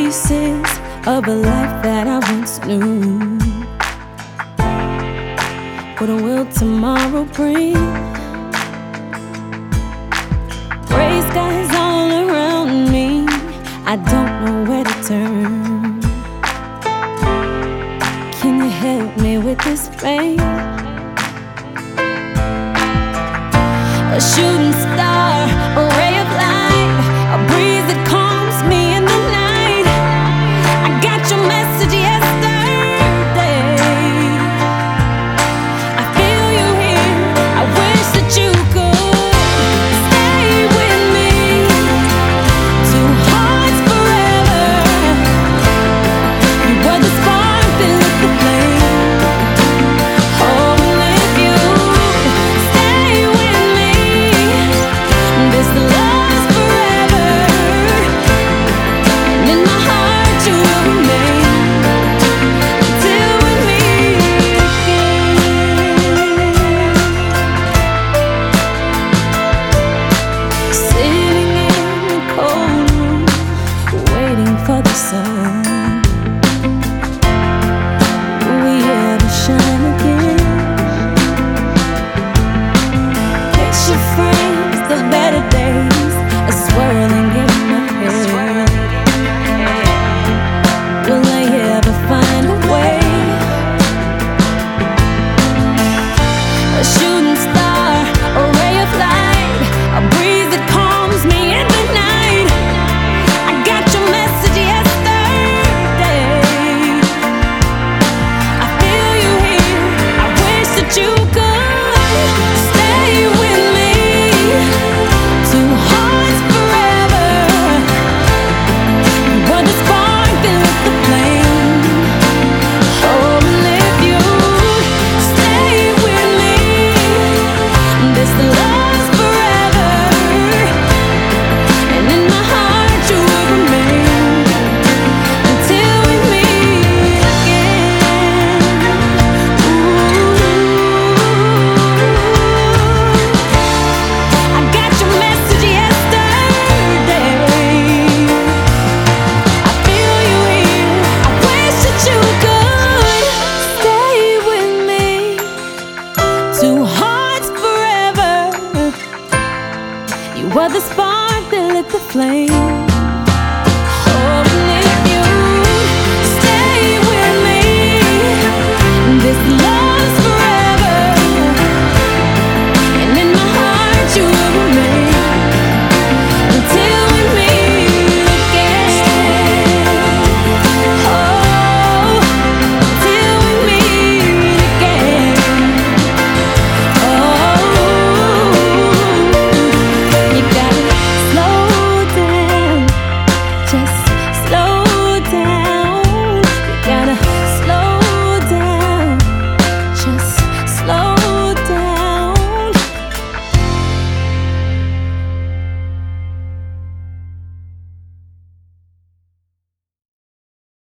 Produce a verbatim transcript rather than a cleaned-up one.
pieces of a life that I once knew. What will tomorrow bring? Gray skies all around me, I don't know where to turn. Can you help me with this pain? A shooting star, a ray of light, a breeze that calms me in the night. I got your message yesterday. I feel you here, I wish that you could stay with me. Two hearts forever. You were the spark that lit the flame. Oh, and if you stay with me, this love's forever, and in my heart you will remain until we meet again. Sitting in the cold room, waiting for the sun. Will we ever shine again? Picture frames, the better days are swirling in my head. Will I ever find a way? A shooting star, a ray of light, a breeze that calms me in the night. I got your message yesterday. I feel you here, I wish that you could stay with me. Two hearts forever. You were the spark that lit the flame. Oh, and if you stay with me, this love's forever, and in my heart you will remain until we meet again. Ooh, I got your message yesterday. I feel you here, I wish that you could stay with me. Two hearts forever. You were the spark that lit the flame.